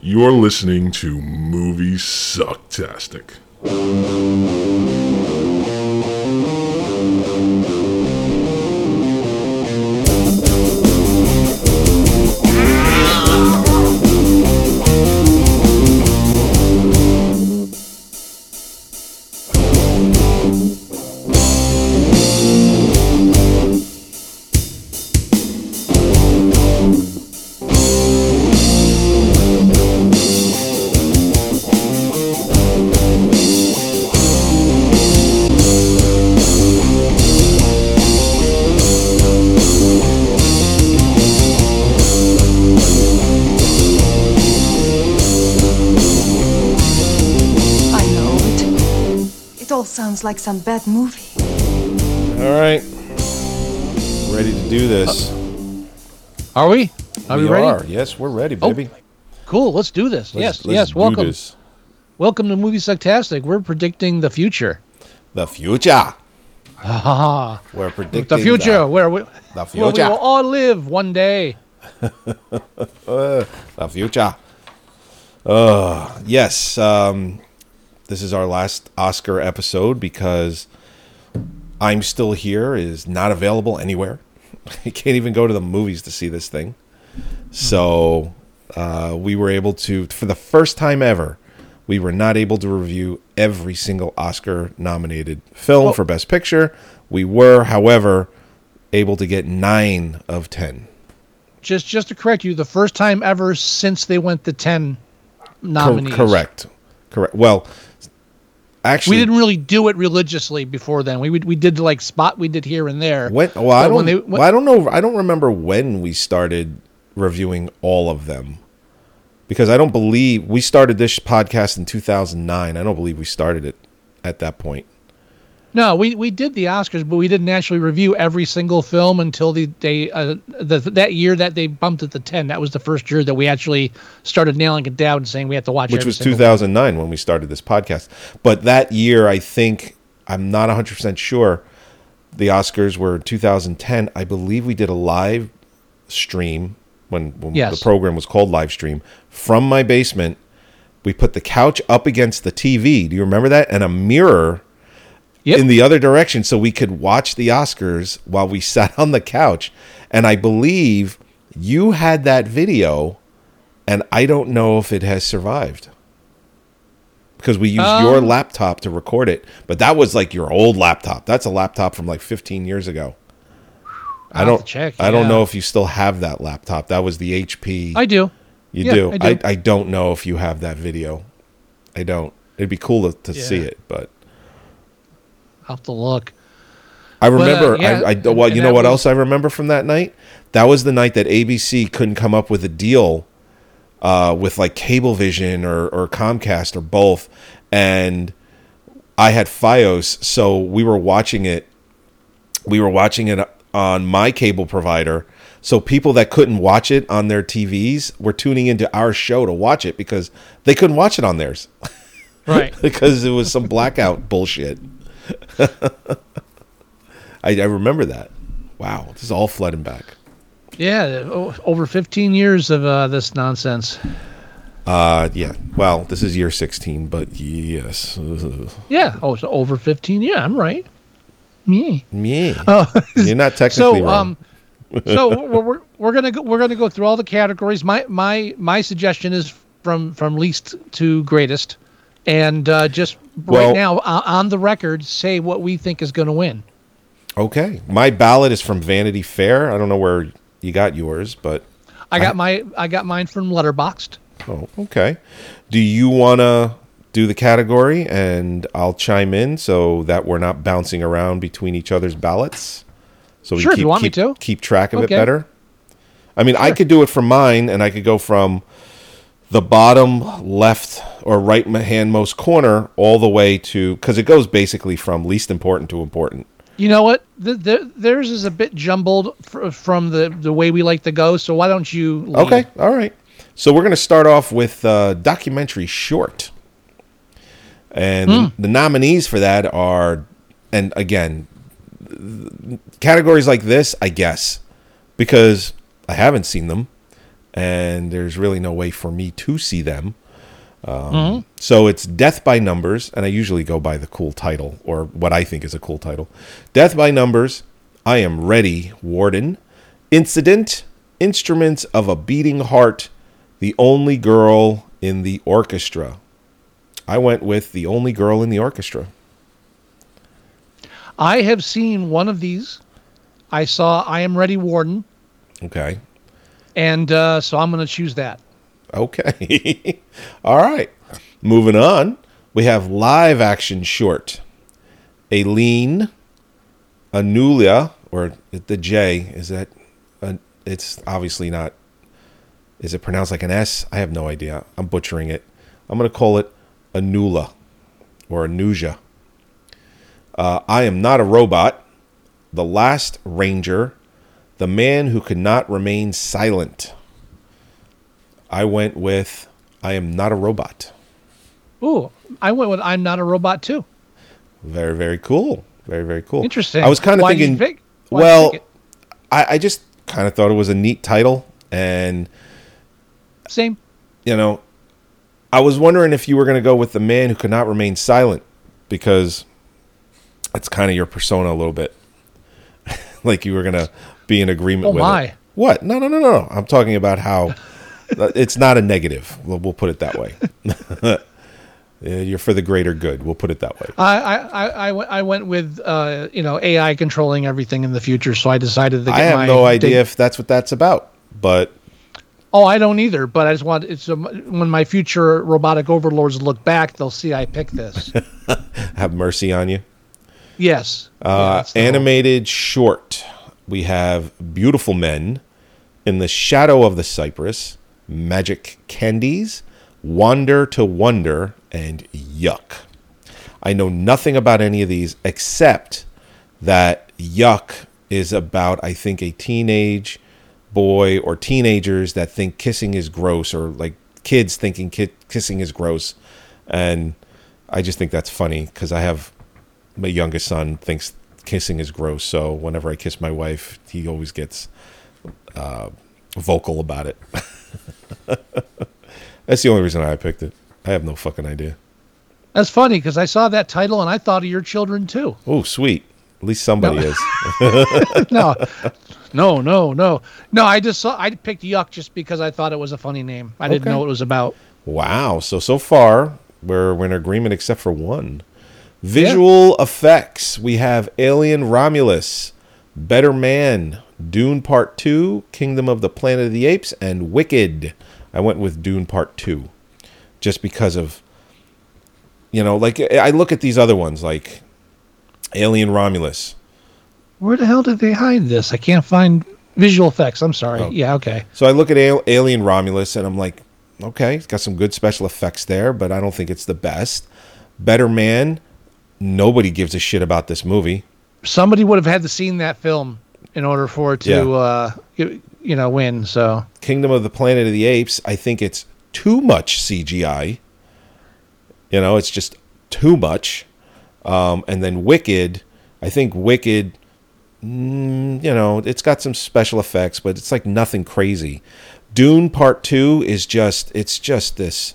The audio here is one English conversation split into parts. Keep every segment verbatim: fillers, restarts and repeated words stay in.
You're listening to Movie Sucktastic. Sounds like some bad movie. All right. Ready to do this. Are we? Are we, we ready? Are. Yes, we're ready, baby. Oh, cool. Let's do this. Let's, yes, let's yes. do Welcome. This. Welcome to Movie Sucktastic. We're predicting the future. The future. Ah, we're predicting the future the, where we, the future. Where we will all live one day. uh, the future. Uh, yes. Um, This is our last Oscar episode because I'm Still Here is not available anywhere. You can't even go to the movies to see this thing. So uh, we were able to, for the first time ever, we were not able to review every single Oscar-nominated film well, for Best Picture. We were, however, able to get nine of ten. Just, just to correct you, the first time ever since they went to ten nominees. Co- correct. Correct. Well, actually, we didn't really do it religiously before then. We we, we did like spot we did here and there. When, well, I don't. They, when, well, I don't know. I don't remember when we started reviewing all of them, because I don't believe we started this podcast in two thousand nine. I don't believe we started it at that point. No, we, we did the Oscars, but we didn't actually review every single film until the they uh, the that year that they bumped it to ten. That was the first year that we actually started nailing it down and saying we had to watch. Which every was two thousand nine when we started this podcast. But that year, I think I'm not one hundred percent sure. The Oscars were two thousand ten. I believe we did a live stream when, when yes. the program was called Live Stream from my basement. We put the couch up against the T V. Do you remember that? And a mirror. Yep. In the other direction, so we could watch the Oscars while we sat on the couch. And I believe you had that video, and I don't know if it has survived. Because we used um, your laptop to record it. But that was like your old laptop. That's a laptop from like fifteen years ago. I'll I don't check, I don't yeah. know if you still have that laptop. That was the H P. I do. You yeah, do. I do. I, I don't know if you have that video. I don't. It'd be cool to, to yeah. see it, but I'll have to look. I remember. But, uh, yeah, I, I well, and, you and know what was, else I remember from that night? That was the night that A B C couldn't come up with a deal uh, with like Cablevision or, or Comcast or both, and I had FiOS, so we were watching it. We were watching it on my cable provider. So people that couldn't watch it on their T Vs were tuning into our show to watch it because they couldn't watch it on theirs, right? Because it was some blackout bullshit. I, I remember that. Wow, this is all flooding back. Yeah, over fifteen years of uh, this nonsense. Uh, yeah. Well, this is year sixteen, but yes. Yeah. Oh, so over fifteen. Yeah, I'm right. Me. Me. Oh, you're not technically so, wrong. Um, so we're, we're we're gonna go we're gonna go through all the categories. My my my suggestion is from from least to greatest. And uh, just well, right now, uh, on the record, say what we think is going to win. Okay. My ballot is from Vanity Fair. I don't know where you got yours, but I got I, my I got mine from Letterboxd. Oh, okay. Do you want to do the category, and I'll chime in so that we're not bouncing around between each other's ballots? So we sure, keep, if you want keep, me to. keep track of okay. it better. I mean, sure. I could do it from mine, and I could go from the bottom left or right hand most corner all the way to, because it goes basically from least important to important. You know what? The, the, theirs is a bit jumbled fr- from the, the way we like to go, so why don't you lead? Okay, all right. So we're going to start off with uh, documentary short. And mm. the, the nominees for that are, and again, categories like this, I guess, because I haven't seen them. and there's really no way for me to see them. Um, mm-hmm. So it's Death by Numbers, and I usually go by the cool title, or what I think is a cool title. Death by Numbers, I Am Ready, Warden, Incident, Instruments of a Beating Heart, The Only Girl in the Orchestra. I went with The Only Girl in the Orchestra. I have seen one of these. I saw I Am Ready, Warden. Okay. And uh, so I'm going to choose that. Okay. All right. Moving on. We have live action short. Aileen, Anulia, or the J, is that, a, it's obviously not, is it pronounced like an S? I have no idea. I'm butchering it. I'm going to call it Anula or Anuja. Uh, I Am Not a Robot, The Last Ranger, The Man Who Could Not Remain Silent. I went with I Am Not a Robot. Ooh, I went with I'm Not a Robot too. Very, very cool. Very, very cool. Interesting. I was kind of Why thinking, did you pick? Why well, did you pick I, I just kind of thought it was a neat title. And, it? Same. you know, I was wondering if you were going to go with The Man Who Could Not Remain Silent, because that's kind of your persona a little bit. Like you were going to be in agreement oh with my. it. What? No, no, no, no. I'm talking about how it's not a negative. We'll, we'll put it that way. You're for the greater good. We'll put it that way. I I, I, I, w- I went with uh, you know A I controlling everything in the future, so I decided to get I have my no idea dig- if that's what that's about, but Oh, I don't either. But I just want it's um, when my future robotic overlords look back, they'll see I picked this. have mercy on you. Yes. Uh, Yeah, that's the animated short. We have Beautiful Men, In the Shadow of the Cypress, Magic Candies, Wander to Wonder, and Yuck. I know nothing about any of these except that Yuck is about, I think, a teenage boy or teenagers that think kissing is gross, or like kids thinking ki- kissing is gross. And I just think that's funny because I have my youngest son thinks kissing is gross. So whenever I kiss my wife, he always gets uh, vocal about it. That's the only reason I picked it. I have no fucking idea. That's funny because I saw that title and I thought of your children too. Oh, sweet. At least somebody No. is. no, no, no, no, no. I just saw. I picked Yuck just because I thought it was a funny name. I didn't Okay. know what it was about. Wow. So, so far, we're, we're in agreement except for one. Visual effects. We have Alien Romulus, Better Man, Dune Part two, Kingdom of the Planet of the Apes, and Wicked. I went with Dune Part two just because of, you know, like I look at these other ones like Alien Romulus. Where the hell did they hide this? I can't find visual effects. I'm sorry. Oh. Yeah, okay. So I look at Al- Alien Romulus and I'm like, okay, it's got some good special effects there, but I don't think it's the best. Better Man, nobody gives a shit about this movie. Somebody would have had to seen that film in order for it to, Yeah. uh, you, you know, win. So Kingdom of the Planet of the Apes, I think it's too much C G I. You know, it's just too much. Um, and then Wicked, I think Wicked, mm, you know, it's got some special effects, but it's like nothing crazy. Dune Part two is just, it's just this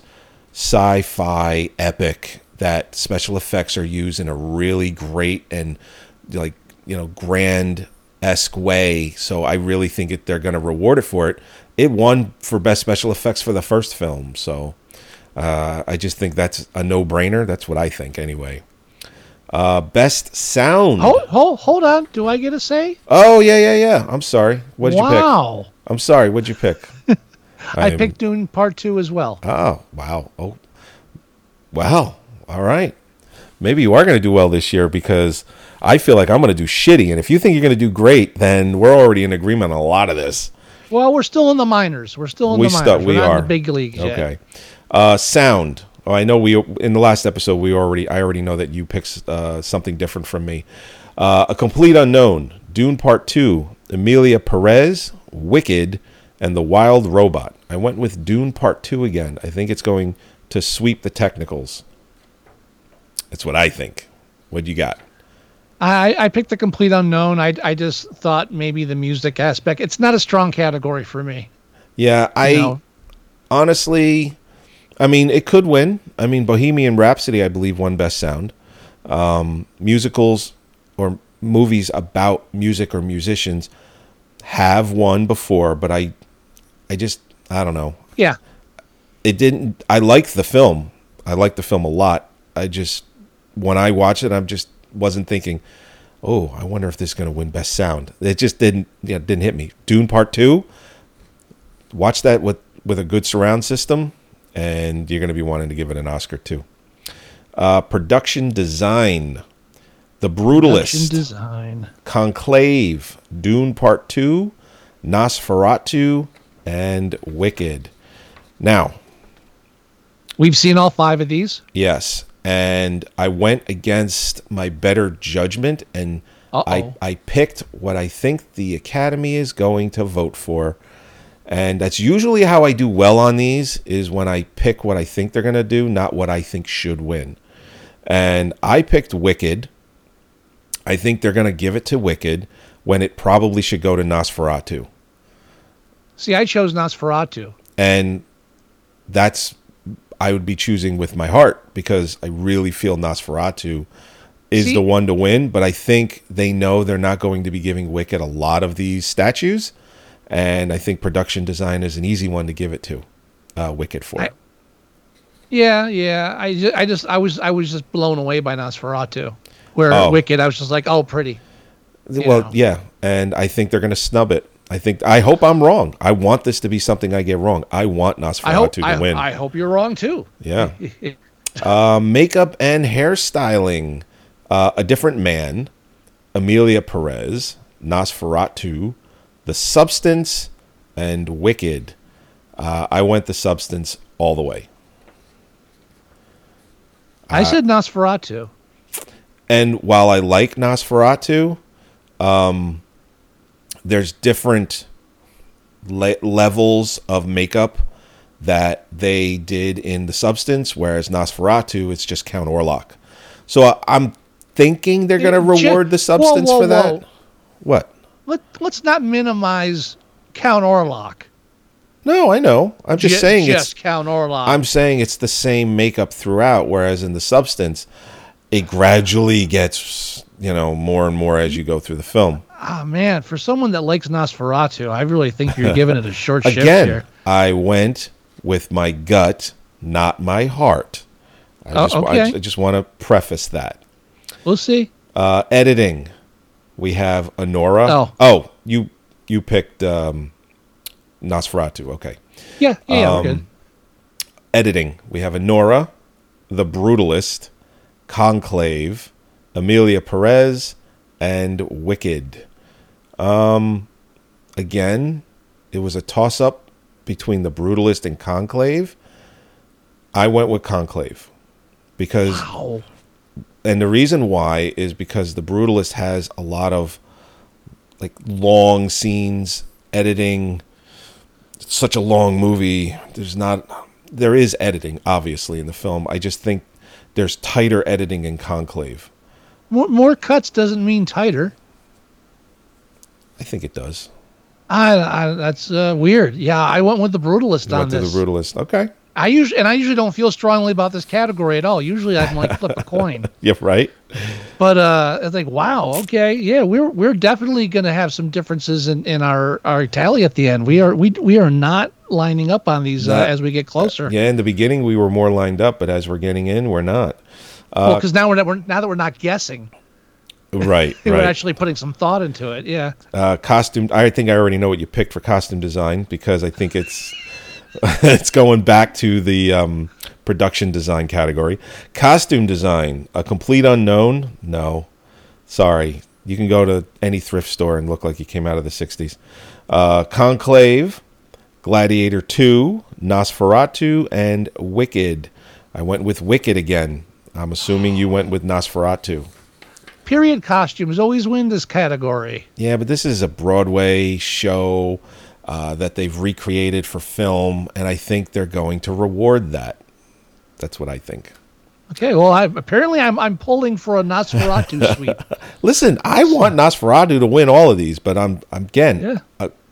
sci-fi epic that special effects are used in a really great and like, you know, grand-esque way. So I really think it, they're going to reward it for it. It won for best special effects for the first film. So uh, I just think that's a no-brainer. That's what I think anyway. Uh, best sound. hold, hold, hold on. Do I get a say? Oh, yeah, yeah, yeah. I'm sorry. What did you pick? Wow. I'm sorry. What'd you pick? I am- picked Dune Part Two as well. Oh, wow. Oh, wow. All right. Maybe you are going to do well this year because I feel like I'm going to do shitty. And if you think you're going to do great, then we're already in agreement on a lot of this. Well, we're still in the minors. We're still in We the stu- minors. we we're not are. in the big leagues yet. Okay. Uh, sound. Oh, I know we in the last episode we already I already know that you picked uh, something different from me. Uh, a Complete Unknown, Dune Part two, Emilia Perez, Wicked, and The Wild Robot. I went with Dune Part two again. I think it's going to sweep the technicals. That's what I think. What you got? I, I picked the Complete Unknown. I, I just thought maybe the music aspect. It's not a strong category for me. Yeah, I You know? honestly, I mean, it could win. I mean, Bohemian Rhapsody, I believe, won Best Sound. Um, musicals or movies about music or musicians have won before, but I, I just, I don't know. Yeah. It didn't. I liked the film. I liked the film a lot. I just, when I watched it, I just wasn't thinking, oh, I wonder if this is going to win Best Sound. It just didn't. Yeah, it didn't hit me. Dune Part Two. Watch that with with a good surround system, and you're going to be wanting to give it an Oscar too. Uh, production design, The Brutalist, Production design, Conclave, Dune Part Two, Nosferatu, and Wicked. Now, we've seen all five of these. yes, and I went against my better judgment, and Uh-oh. I I picked what I think the Academy is going to vote for. And that's usually how I do well on these, is when I pick what I think they're going to do, not what I think should win. And I picked Wicked. I think they're going to give it to Wicked when it probably should go to Nosferatu. See, I chose Nosferatu. And that's, I would be choosing with my heart, because I really feel Nosferatu is See? the one to win. But I think they know they're not going to be giving Wicked a lot of these statues. And I think production design is an easy one to give it to, uh, Wicked for. I, yeah, yeah. I, ju- I just I was I was just blown away by Nosferatu. Where Oh. Wicked, I was just like, oh, pretty. You Well, know. yeah, and I think they're going to snub it. I think I hope I'm wrong. I want this to be something I get wrong. I want Nosferatu I hope to I, win. I hope you're wrong too. Yeah. uh, makeup and hairstyling, uh, A Different Man, Amelia Perez, Nosferatu, The Substance, and Wicked. Uh, I went The Substance all the way. I said Nosferatu. And while I like Nosferatu, um, there's different le- levels of makeup that they did in The Substance, whereas Nosferatu, it's just Count Orlok. So uh, I'm thinking they're going to Yeah, reward The whoa, Substance whoa, for that. whoa. What? Let, let's not minimize Count Orlok. No, I know. I'm just Ju- saying just it's. Count Orlok. I'm saying it's the same makeup throughout, whereas in The Substance, it gradually gets, you know, more and more as you go through the film. Ah, man, for someone that likes Nosferatu, I really think you're giving it a short shift Again, here. I went with my gut, not my heart. I Oh, just, I okay. just- I just want to preface that. We'll see. Uh, editing, we have Honora. Oh. oh, you you picked um, Nosferatu. Okay. Yeah, yeah, yeah, we're Um, good. Editing, we have Honora, The Brutalist, Conclave, Amelia Perez, and Wicked. Um, again, it was a toss-up between The Brutalist and Conclave. I went with Conclave because, Wow. and the reason why is because The Brutalist has a lot of like long scenes, editing. It's such a long movie. There's not, there is editing obviously in the film. I just think there's tighter editing in Conclave. More, more cuts doesn't mean tighter. I think it does. I, I that's uh, weird. Yeah, I went with the Brutalist You on went to this. The Brutalist. Okay. I usually and I usually don't feel strongly about this category at all. Usually I'm like flip a coin. Yep. Right. But uh, it's like, wow, okay, yeah, we're we're definitely going to have some differences in, in our, our tally at the end. We are we we are not lining up on these uh, Not- as we get closer. Yeah. In the beginning, we were more lined up, but as we're getting in, we're not. Well, because now we're, not, we're now that we're not guessing, Right. we're right. actually putting some thought into it. Yeah. Uh, costume. I think I already know what you picked for costume design because I think it's it's going back to the um, production design category. Costume design, A Complete Unknown. No, sorry. You can go to any thrift store and look like you came out of the sixties. Uh, Conclave, Gladiator two, Nosferatu, and Wicked. I went with Wicked again. I'm assuming you went with Nosferatu. Period costumes always win this category. Yeah, but this is a Broadway show uh, that they've recreated for film, and I think they're going to reward that. That's what I think. Okay, well, I, apparently I'm I'm pulling for a Nosferatu sweep. Listen, I want Nosferatu to win all of these, but I'm, I'm again, Yeah. uh,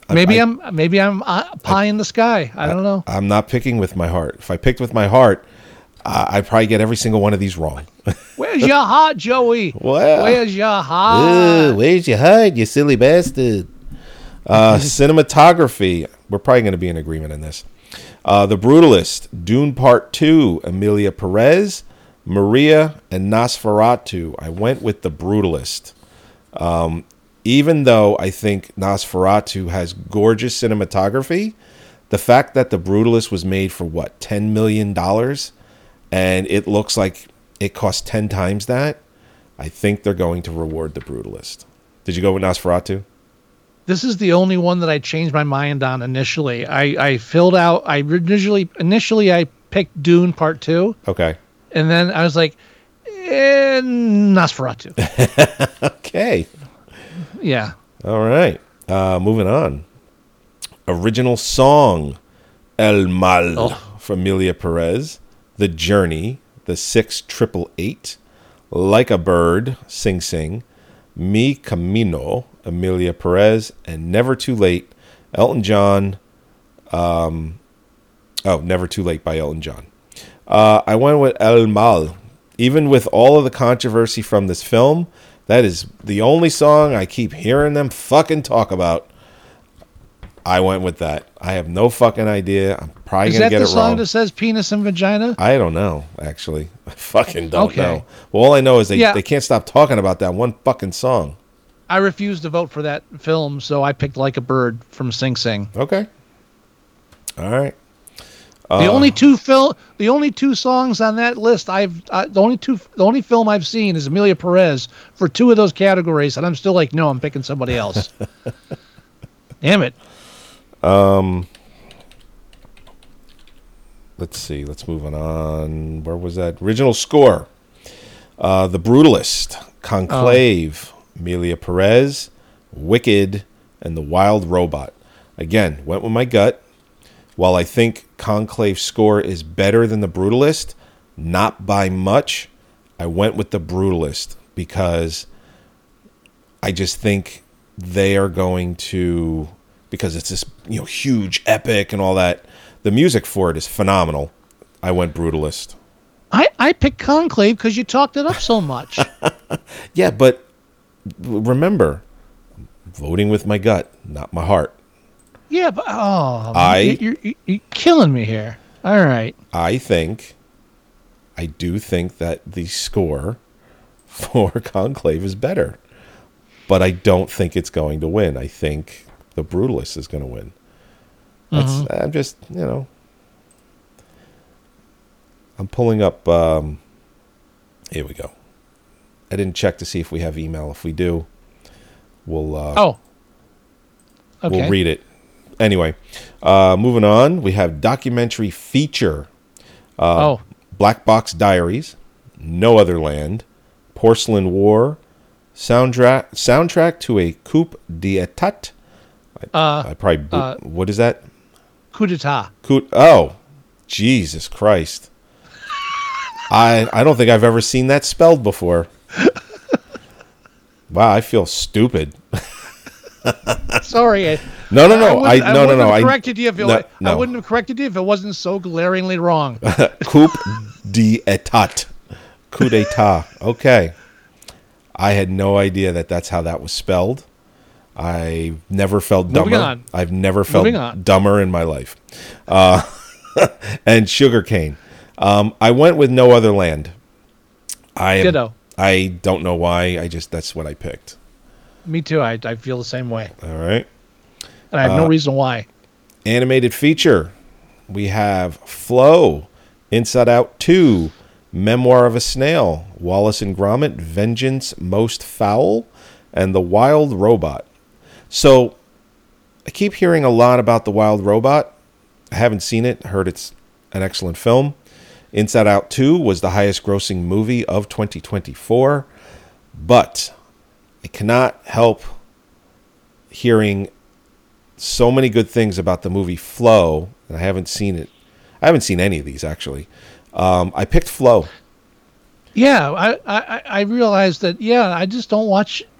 Maybe I, I'm maybe I'm uh, pie in the sky. I don't know. I'm not picking with my heart. If I picked with my heart, uh, I'd probably get every single one of these wrong. Where's your heart, Joey? Well, Where's your heart? where's your heart, you silly bastard? Uh, cinematography. We're probably going to be in agreement on this. Uh, The Brutalist, Dune Part two, Emilia Perez, Maria, and Nosferatu. I went with The Brutalist. Um, even though I think Nosferatu has gorgeous cinematography, the fact that The Brutalist was made for, what, ten million dollars, and it looks like it cost ten times that, I think they're going to reward The Brutalist. Did you go with Nosferatu? This is the only one that I changed my mind on initially. I, I filled out, I initially, initially I picked Dune Part two. Okay. And then I was like, eh, Nosferatu. Okay. Yeah. All right. Uh, moving on. Original song, El Mal, Oh. from Emilia Perez. The Journey, The Six Triple Eight. Like a Bird, Sing Sing. Mi Camino, Emilia Perez. And Never Too Late, Elton John. Um, oh, Never Too Late by Elton John. Uh, I went with El Mal. Even with all of the controversy from this film, that is the only song I keep hearing them fucking talk about. I went with that. I have no fucking idea. I'm probably Is going to that get the it song wrong. that says penis and vagina? I don't know, actually. I fucking don't Okay. know. Well, all I know is they, Yeah. they can't stop talking about that one fucking song. I refused to vote for that film, so I picked Like a Bird from Sing Sing. Okay. All right. The only two film, the only two songs on that list, I've uh, the only two, the only film I've seen is Emilia Perez for two of those categories, and I'm still like, no, I'm picking somebody else. Damn it! Let's see. Let's move on. Where was that? Original score. Uh, The Brutalist, Conclave, Emilia Perez, Wicked, and The Wild Robot. Again, went with my gut. While I think Conclave's score is better than The Brutalist, not by much, I went with The Brutalist because I just think they are going to, because it's this, you know, huge epic and all that. The music for it is phenomenal. I went Brutalist. I I picked Conclave because you talked it up so much. Yeah, but remember, I'm voting with my gut, not my heart. Yeah, but oh, I- you're, you're, you're killing me here. All right. I think, I do think that the score for Conclave is better, but I don't think it's going to win. I think The Brutalist is going to win. That's, I'm just, you know, I'm pulling up. Um, here we go. I didn't check to see if we have email. If we do, we'll uh, Oh. Okay. we'll read it. Anyway, uh, moving on, we have documentary feature. Uh, oh. Black Box Diaries, No Other Land, Porcelain War, soundtrack soundtrack to a coup d'etat. I, Uh, I probably bo- uh, what is that? Coup d'etat. Coup, oh, Jesus Christ! I I don't think I've ever seen that spelled before. Wow, I feel stupid. Sorry. I, No, no, no. I, wouldn't- no, no, wouldn't no. have I corrected you if it, no, wa- no. I wouldn't have corrected you if it wasn't so glaringly wrong. coup d'etat. Coup d'etat. Okay. I had no idea that that's how that was spelled. I never felt Moving dumber. on. I've never felt Moving on. dumber in my life. Uh, and sugarcane. Um, I went with No Other Land. I am- Ditto. I don't know why. I just that's what I picked. Me too. I, I feel the same way. All right. And I have Uh, no reason why. Animated feature. We have Flow, Inside Out two, Memoir of a Snail, Wallace and Gromit, Vengeance Most Foul, and The Wild Robot. So, I keep hearing a lot about The Wild Robot. I haven't seen it. Heard it's an excellent film. Inside Out two was the highest grossing movie of twenty twenty-four. But I cannot help hearing so many good things about the movie Flow, and I haven't seen it. I haven't seen any of these, actually. Um, I picked Flow. Yeah, I, I, I realized that, yeah, I just don't watch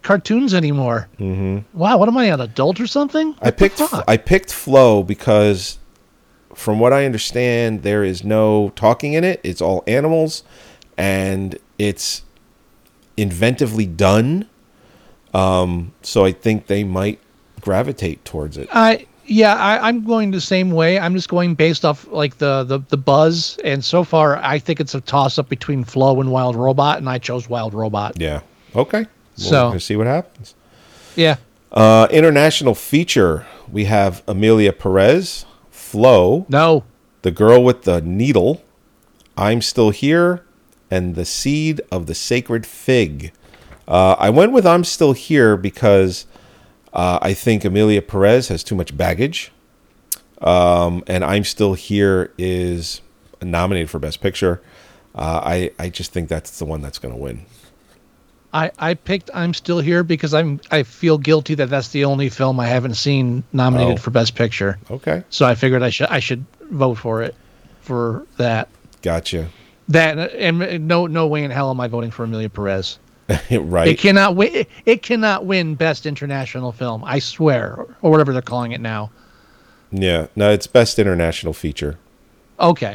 cartoons anymore. Mm-hmm. Wow, what am I, an adult or something? I picked I picked Flow because, from what I understand, there is no talking in it. It's all animals, and it's inventively done. Um, so I think they might gravitate towards it. I yeah, I, I'm going the same way. I'm just going based off like the, the the buzz, and so far I think it's a toss up between Flow and Wild Robot, and I chose Wild Robot. Yeah. Okay. So we'll see what happens. Yeah. Uh, international feature. We have Amelia Perez, Flow. No. The Girl with the Needle, I'm Still Here, and The Seed of the Sacred Fig. Uh, I went with I'm Still Here because uh, I think Amelia Perez has too much baggage. Um, and I'm Still Here is nominated for Best Picture. Uh, I, I just think that's the one that's going to win. I, I picked I'm Still Here because I'm I feel guilty that that's the only film I haven't seen nominated Oh. for Best Picture. Okay. So I figured I should I should vote for it for that. Gotcha. That and no no way in hell am I voting for Amelia Perez. Right. It cannot win. It, it cannot win Best International Film. I swear, or, or whatever they're calling it now. Yeah. No, it's Best International Feature. Okay.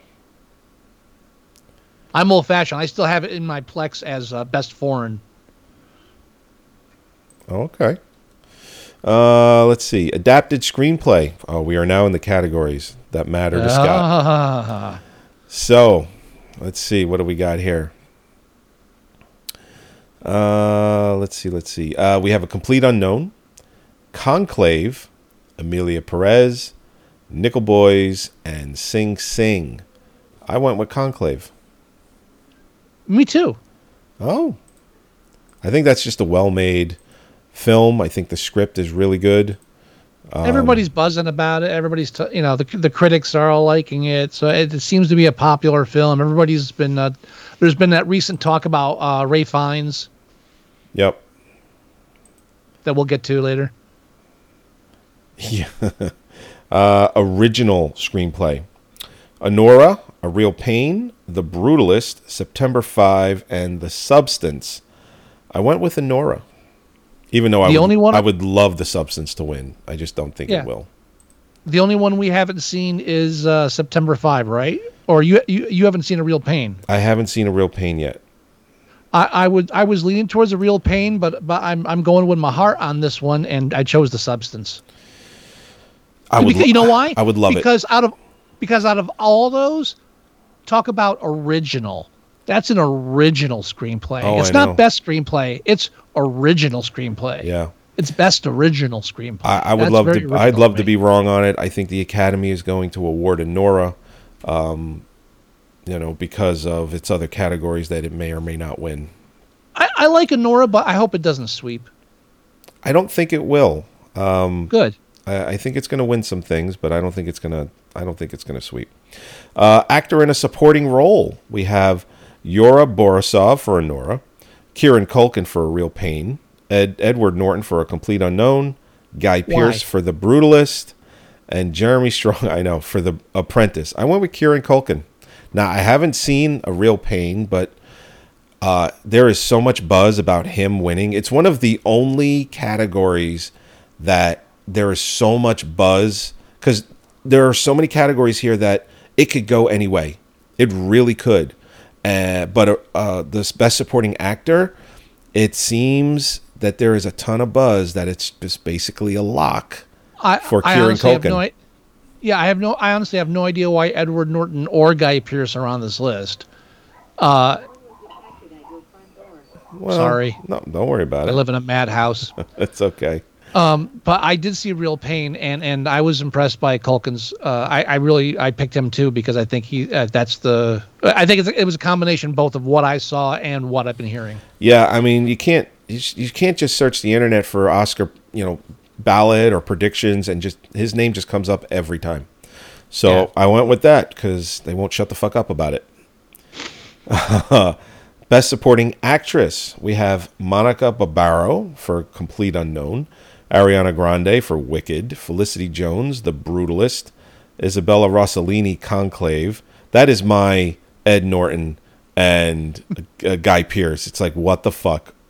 I'm old fashioned. I still have it in my Plex as uh, Best Foreign. Okay. Uh, let's see. Adapted Screenplay. Oh, we are now in the categories that matter to Scott. Ah. So, let's see. What do we got here? Uh, let's see. Let's see. Uh, we have A Complete Unknown, Conclave, Amelia Perez, Nickel Boys, and Sing Sing. I went with Conclave. Me too. Oh. I think that's just a well-made film. I think the script is really good. Um, Everybody's buzzing about it. Everybody's, t- you know, the the critics are all liking it. So it, it seems to be a popular film. Everybody's been, uh, there's been that recent talk about uh, Ray Fiennes Yep. that we'll get to later. Yeah. uh, original screenplay. Honora, A Real Pain, The Brutalist, September fifth, and The Substance. I went with Honora. Even though I The would, only one- I would love The Substance to win. I just don't think Yeah. it will. The only one we haven't seen is uh, September fifth, right? Or you, you you haven't seen A Real Pain. I haven't seen A Real Pain yet. I, I would I was leaning towards A Real Pain, but but I'm I'm going with my heart on this one, and I chose The Substance. I would. Because, you know why? I would love because it. out of because out of all those, talk about original. That's an original screenplay. Oh, it's I not know. best screenplay. It's original screenplay. Yeah. It's best original screenplay. I, I would That's love very to. original I'd love to me. be wrong on it. I think the Academy is going to award Honora, um, you know, because of its other categories that it may or may not win. I, I like Honora, but I hope it doesn't sweep. I don't think it will. Um, Good. I, I think it's going to win some things, but I don't think it's going to. I don't think it's going to sweep. Uh, actor in a supporting role. We have Yura Borisov for Honora, Kieran Culkin for A Real Pain, Ed, Edward Norton for A Complete Unknown, Guy Pearce for The Brutalist, and Jeremy Strong, I know, for The Apprentice. I went with Kieran Culkin. Now, I haven't seen A Real Pain, but uh, there is so much buzz about him winning. It's one of the only categories that there is so much buzz, because there are so many categories here that it could go any way. It really could. Uh, but uh, this Best Supporting Actor, it seems that there is a ton of buzz that it's just basically a lock I, for I Kieran honestly have Culkin. no i- yeah, I have no. I honestly have no idea why Edward Norton or Guy Pearce are on this list. Uh, Well, sorry. No, don't worry about I it. live in a madhouse. It's okay. Um, but I did see Real Pain, and, and I was impressed by Culkin's. Uh, I, I really I picked him too because I think he uh, that's the. I think it's, it was a combination both of what I saw and what I've been hearing. Yeah, I mean, you can't you, s- you can't just search the internet for Oscar, you know, ballot or predictions, and just his name just comes up every time. So Yeah. I went with that because they won't shut the fuck up about it. Best Supporting Actress, we have Monica Barbaro for Complete Unknown, Ariana Grande for Wicked, Felicity Jones, The Brutalist, Isabella Rossellini, Conclave. That is my Ed Norton and uh, Guy Pearce. It's like, what the fuck?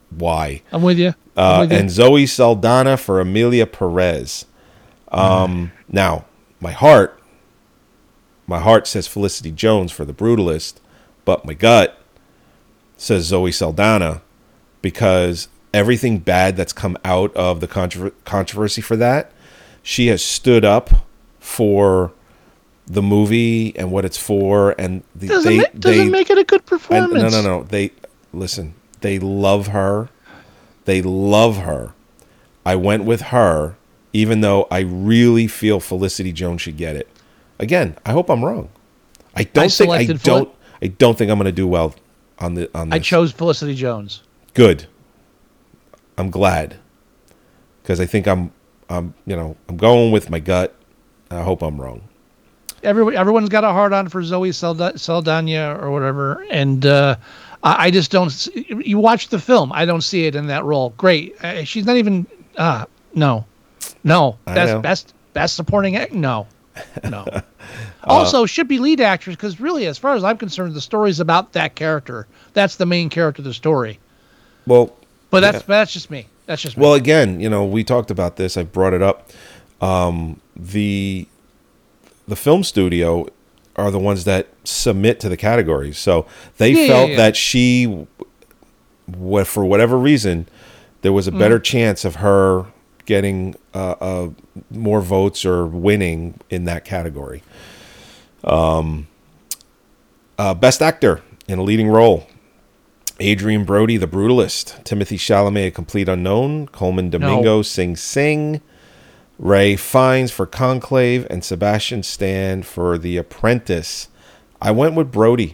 why. I'm with you. I'm Uh, with you. and Zoe Saldana for Amelia Perez. Um, mm. Now, my heart, my heart says Felicity Jones for The Brutalist, but my gut says Zoe Saldana because everything bad that's come out of the controver- controversy for that, she has stood up for the movie and what it's for, and the, doesn't, they, ma- doesn't they, make it a good performance. And, no, no, no. They listen. They love her. They love her. I went with her, even though I really feel Felicity Jones should get it. Again, I hope I'm wrong. I don't I think I selected don't. Fel- I don't think I'm going to do well on the on this. I chose Felicity Jones. Good. I'm glad because I think I'm. I'm. You know. I'm going with my gut. I hope I'm wrong. Every, everyone's got a hard on for Zoe Salda- Saldana or whatever, and uh, I, I just don't. See, you watch the film, I don't see it in that role. Great, uh, she's not even. Uh, no, no. I Best know. best best supporting act. No, no. uh, also, should be lead actress because really, as far as I'm concerned, the story's about that character. That's the main character of the story. Well, But that's yeah. that's just me. That's just me. Well, again, you know, we talked about this. I brought it up. Um, the the film studio are the ones that submit to the categories. So they Yeah, felt yeah, yeah. that she, wh- for whatever reason, there was a better chance of her getting uh, uh, more votes or winning in that category. Um, uh, Best Actor in a Leading Role. Adrian Brody, The Brutalist. Timothy Chalamet, A Complete Unknown. Coleman Domingo, No. Sing Sing. Ray Fiennes for Conclave, and Sebastian Stan for The Apprentice. I went with Brody.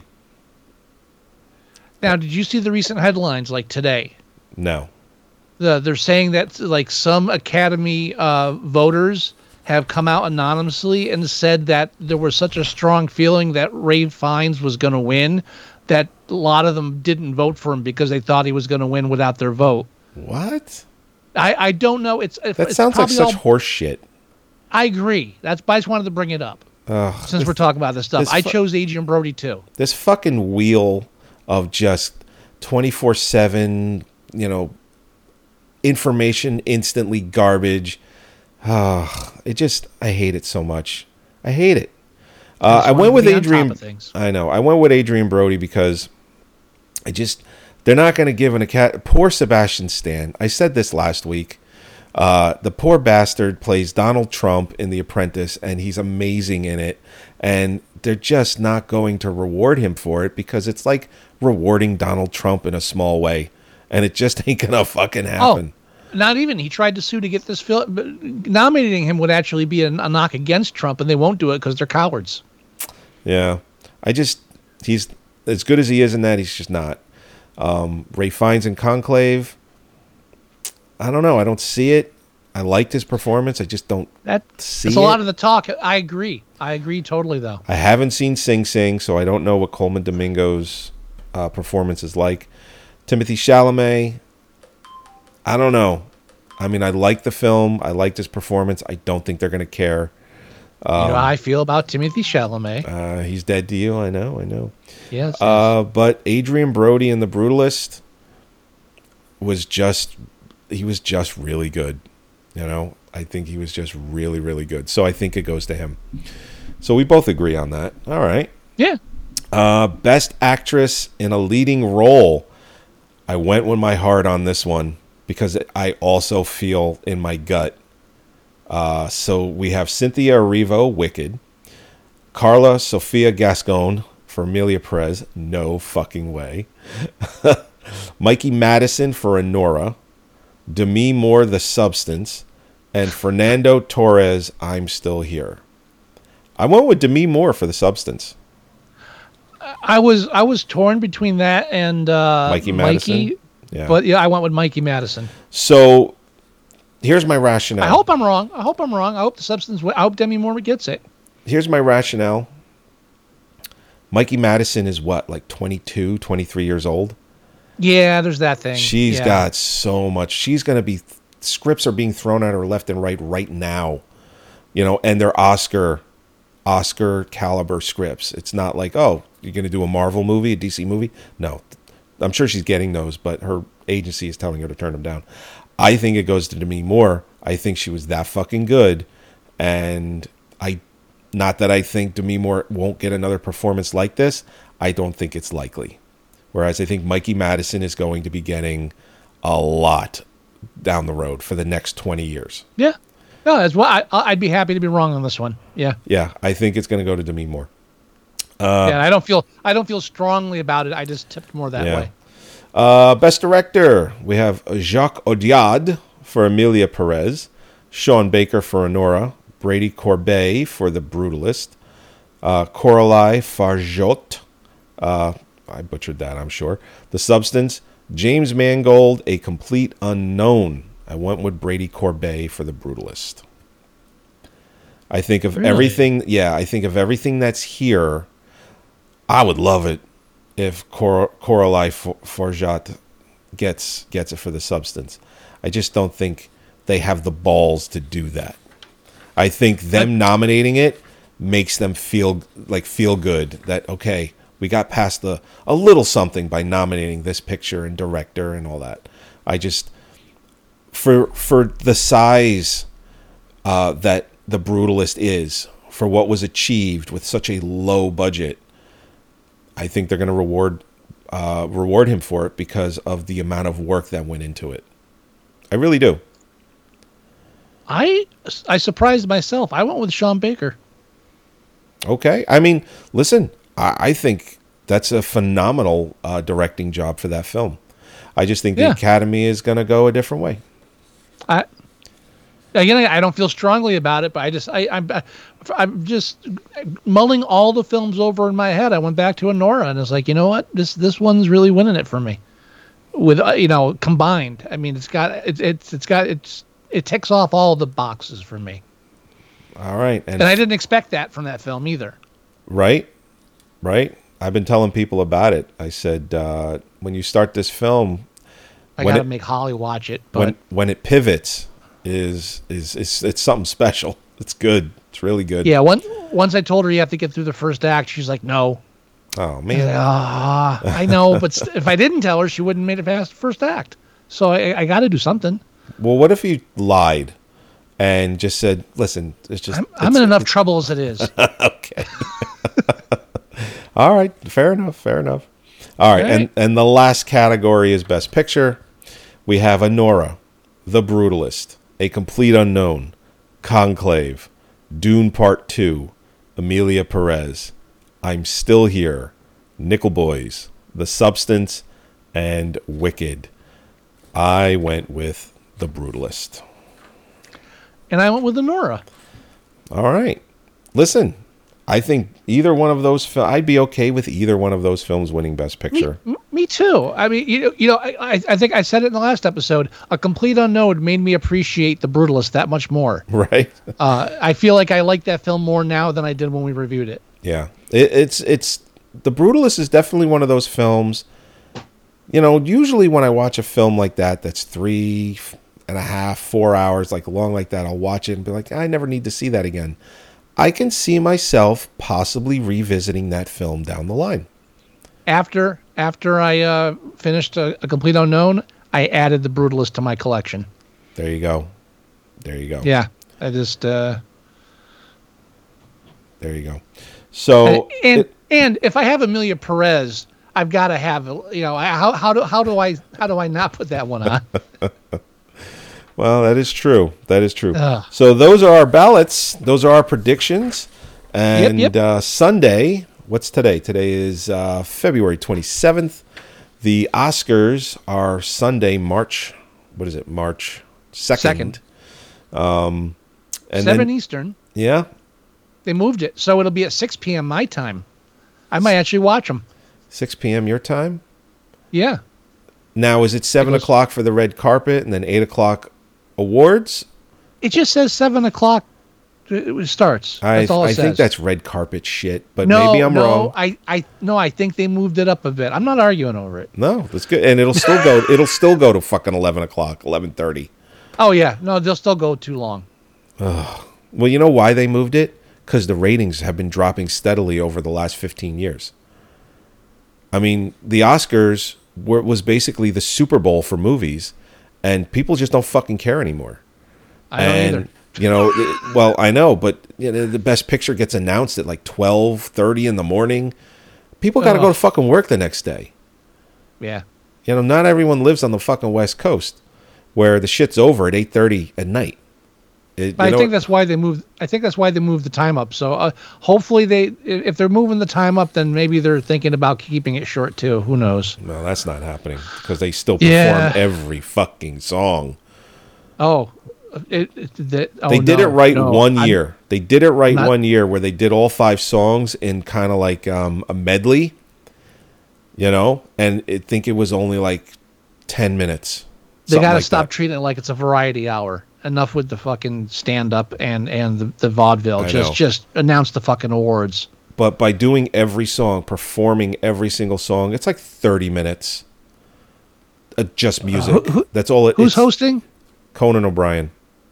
Now, did you see the recent headlines like today? No. The, they're saying that like some Academy uh, voters have come out anonymously and said that there was such a strong feeling that Ray Fiennes was going to win that a lot of them didn't vote for him because they thought he was going to win without their vote. What? I, I don't know. It's That it's sounds like probably such all- horse shit. I agree. That's but I just wanted to bring it up Ugh, since this, we're talking about this stuff. this I fu- chose Adrian Brody too. this fucking wheel of just twenty-four seven, you know, information instantly garbage. Uh, it just, I hate it so much. I hate it. Uh, just I wanted went to with be on top Adrian. of things. I know. I went with Adrian Brody because I just, they're not going to give an a cat. Poor Sebastian Stan. I said this last week. Uh, the poor bastard plays Donald Trump in The Apprentice, and he's amazing in it. And they're just not going to reward him for it because it's like rewarding Donald Trump in a small way, and it just ain't gonna fucking happen. Oh, not even. He tried to sue to get this film. Nominating him would actually be a, a knock against Trump, and they won't do it because they're cowards. Yeah, I just he's as good as he is in that. He's just not. Um, Ray Fiennes in Conclave. I don't know. I don't see it. I liked his performance. I just don't That, see that's a it. lot of the talk. I agree. I agree totally, though. I haven't seen Sing Sing, so I don't know what Coleman Domingo's uh, performance is like. Timothy Chalamet, I don't know. I mean, I like the film. I liked his performance. I don't think they're going to care. you know how I feel about Timothy Chalamet. Uh, he's dead to you. I know. I know. Yes. Uh, but Adrian Brody in The Brutalist was just, he was just really good. You know, I think he was just really, really good. So I think it goes to him. So we both agree on that. All right. yeah. Uh, best actress in a leading role. I went with my heart on this one because I also feel in my gut. Uh, so we have Cynthia Erivo, Wicked. Carla Sofia Gascon for Amelia Perez. No fucking way. Mikey Madison for Honora. Demi Moore, The Substance. And Fernando Torres, I'm Still Here. I went with Demi Moore for The Substance. I was I was torn between that and uh, Mikey Madison? Mikey, Yeah. but yeah, I went with Mikey Madison. So here's my rationale. I hope I'm wrong. I hope I'm wrong. I hope the substance. I hope Demi Moore gets it. Here's my rationale. Mikey Madison is what, like twenty-two, twenty-three years old? Yeah, there's that thing. She's Yeah. got so much. She's going to be, scripts are being thrown at her left and right right now. You know, and they're Oscar, Oscar caliber scripts. It's not like, oh, you're going to do a Marvel movie, a D C movie? No. I'm sure she's getting those, but her agency is telling her to turn them down. I think it goes to Demi Moore. I think she was that fucking good, and I, not that I think Demi Moore won't get another performance like this. I don't think it's likely. Whereas I think Mikey Madison is going to be getting a lot down the road for the next twenty years. Yeah. No, that's why I, I'd be happy to be wrong on this one. Yeah. Yeah, I think it's going to go to Demi Moore. Uh, yeah, I don't feel I don't feel strongly about it. I just tipped more that yeah. way. Uh, Best Director, we have Jacques Audiard for Emilia Perez, Sean Baker for Honora, Brady Corbet for The Brutalist, uh, Coralie Farjot, uh, I butchered that, I'm sure, The Substance, James Mangold, A Complete Unknown. I went with Brady Corbet for The Brutalist. I think of Really? everything, yeah, I think of everything that's here. I would love it if Cor- Coralie Farjot gets gets it for The Substance. I just don't think they have the balls to do that. I think them nominating it makes them feel like feel good that, okay, we got past the a little something by nominating this picture and director and all that. I just for for the size uh, that The Brutalist is, for what was achieved with such a low budget, I think they're going to reward uh, reward him for it because of the amount of work that went into it. I really do. I I surprised myself. I went with Sean Baker. Okay. I mean, listen, I, I think that's a phenomenal uh, directing job for that film. I just think the Yeah. Academy is going to go a different way. I again, I don't feel strongly about it, but I just I I'm I'm just mulling all the films over in my head. I went back to Honora and it's like, you know what, this this one's really winning it for me. With uh, you know combined, I mean, it's got it's it's it's got it's it ticks off all the boxes for me. All right. And I didn't expect that from that film either. Right, right. I've been telling people about it. I said, uh, when you start this film, I when gotta it- make Holly watch it, but when when it pivots, is is is it's something special. It's good. It's really good. yeah, one, once I told her you have to get through the first act, she's like, no. Oh I'm man. like, ah, I know, but st- if I didn't tell her, she wouldn't have made it past the first act. So I, I got to do something. Well, what if you lied and just said, "Listen, it's just I'm, I'm it's- in enough trouble as it is. Okay. All right. Fair enough. Fair enough. All right. All And right. and the last category is Best Picture. We have Honora, The Brutalist, A Complete Unknown, Conclave, Dune Part Two, Emilia Perez, I'm Still Here, Nickel Boys, The Substance, and Wicked. I went with The Brutalist. And I went with Honora. All right. Listen, I think either one of those, fil- I'd be okay with either one of those films winning Best Picture. M- me too. I mean, you know, you know, I, I I think I said it in the last episode. A Complete Unknown made me appreciate The Brutalist that much more. Right? Uh, I feel like I like that film more now than I did when we reviewed it. Yeah. It, it's, it's, The Brutalist is definitely one of those films. You know, usually when I watch a film like that, that's three and a half, four hours, like long like that, I'll watch it and be like, I never need to see that again. I can see myself possibly revisiting that film down the line. After after I uh, finished a, a Complete Unknown, I added The Brutalist to my collection. There you go. There you go. Yeah, I just uh, There you go. So and and, it- and if I have Emilia Perez, I've got to have, you know, how how do how do I how do I not put that one on? well, that is true. That is true. Ugh. So those are our ballots. Those are our predictions. And yep. Uh, Sunday, what's today? Today is uh, February twenty-seventh. The Oscars are Sunday, March, what is it? March second. Second. Um, and Seven then, Eastern. yeah, They moved it, so it'll be at six p.m. my time. I might actually watch them. six p.m. your time. Yeah. Now, is it seven It goes- o'clock for the red carpet and then eight o'clock awards? It just says seven o'clock. It starts. I, That's all it I says. think that's red carpet shit, but no, maybe I'm no, wrong. I, I, no, I think they moved it up a bit. I'm not arguing over it. No, that's good, and it'll still go. It'll still go to fucking eleven o'clock, eleven thirty. Oh yeah, no, they'll still go too long. Well, you know why they moved it? Because the ratings have been dropping steadily over the last fifteen years. I mean, the Oscars were, was basically the Super Bowl for movies, and people just don't fucking care anymore. I don't and, either. You know, it, well, I know, but you know, the Best Picture gets announced at like twelve thirty in the morning. People got to Oh. go to fucking work the next day. Yeah. You know, not everyone lives on the fucking West Coast, where the shit's over at eight thirty at night. It, But you I know, think that's why they moved. I think that's why they moved the time up. So uh, hopefully they, if they're moving the time up, then maybe they're thinking about keeping it short too. Who knows? no, that's not happening because they still perform Yeah. every fucking song. Oh, it, it, that, oh They did no, it right no, one I'm- year. They did it right not- one year where they did all five songs in kind of like um, a medley, you know, and I think it was only like ten minutes. They something got to like stop that. treating it like it's a variety hour. Enough with the fucking stand up and and the, the vaudeville. I Just know. just announce the fucking awards. But by doing every song, performing every single song, it's like thirty minutes. Uh, just music. who- who- That's all it Who's it's hosting? Conan O'Brien.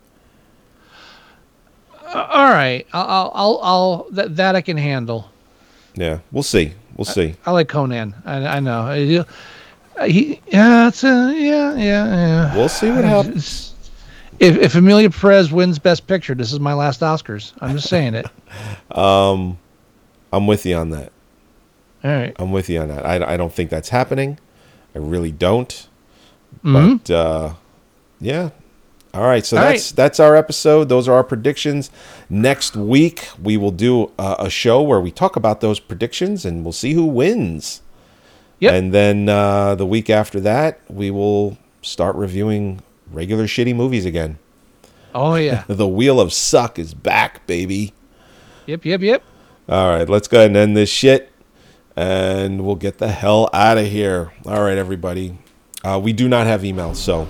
Uh, all right, I'll I'll, I'll, I'll that that I can handle. Yeah, we'll see. We'll see. I like Conan. I, I know. Uh, He, yeah, it's a, yeah, yeah, yeah. We'll see what happens. If if Amelia Perez wins Best Picture, this is my last Oscars. I'm just saying it. I'm with you on that. All right. I'm with you on that. I, I don't think that's happening. I really don't. Mhm. But uh, yeah. All right. So All that's right. that's our episode. Those are our predictions. Next week we will do uh, a show where we talk about those predictions and we'll see who wins. Yep. And then uh, the week after that we will start reviewing regular shitty movies again. Oh yeah. The Wheel of Suck is back, baby. Yep. Yep. Yep. All right, let's go ahead and end this shit, and we'll get the hell out of here. All right, everybody. Uh, we do not have emails, so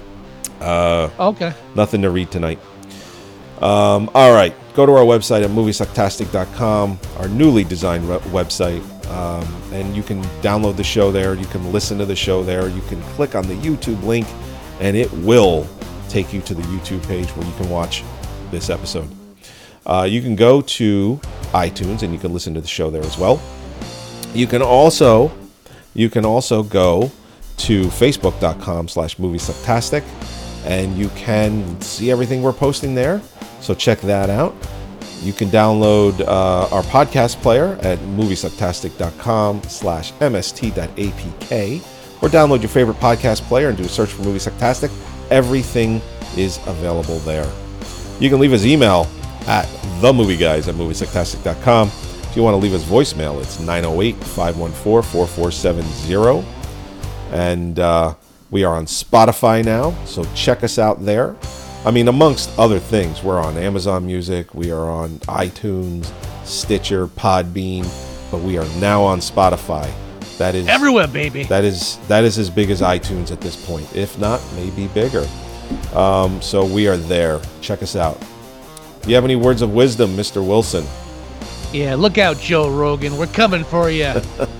Okay. nothing to read tonight. Um, all right, go to our website at movie sucktastic dot com, our newly designed we- website, um, and you can download the show there. You can listen to the show there. You can click on the YouTube link, and it will take you to the YouTube page where you can watch this episode. Uh, you can go to iTunes and you can listen to the show there as well. You can also you can also go to facebook.com slash moviesucktastic and you can see everything we're posting there. So check that out. You can download uh, our podcast player at moviesucktastic.com slash mst.apk or download your favorite podcast player and do a search for Movie Sucktastic. Everything is available there. You can leave us email at themovieguys at moviesucktastic dot com. If you want to leave us voicemail, it's nine oh eight, five one four, four four seven zero. And uh, we are on Spotify now, so check us out there. I mean, amongst other things, we're on Amazon Music, we are on iTunes, Stitcher, Podbean, but we are now on Spotify. That is Everywhere, baby. that is that is as big as iTunes at this point, if not, maybe bigger. Um, so we are there. Check us out. Do you have any words of wisdom, Mister Wilson? Yeah. Look out, Joe Rogan. We're coming for you.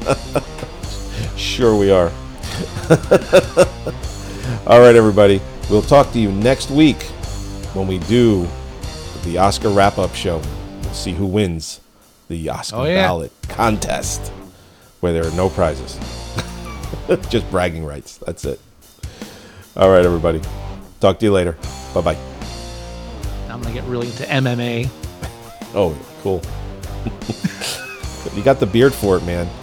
Sure we are. All right, everybody. We'll talk to you next week when we do the Oscar wrap-up show. We'll see who wins the Oscar Oh, yeah. ballot contest, where there are no prizes. Just bragging rights. That's it. All right, everybody. Talk to you later. Bye-bye. I'm gonna get really into M M A. Oh, cool. You got the beard for it, man.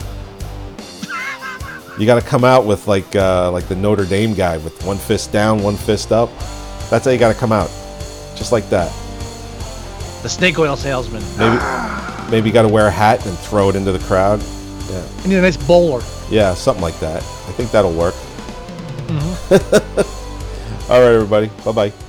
You got to come out with like uh, like the Notre Dame guy with one fist down, one fist up. That's how you got to come out, just like that. The snake oil salesman. Maybe maybe you got to wear a hat and throw it into the crowd. Yeah, I need a nice bowler. yeah, something like that. I think that'll work. All right, everybody. Bye bye.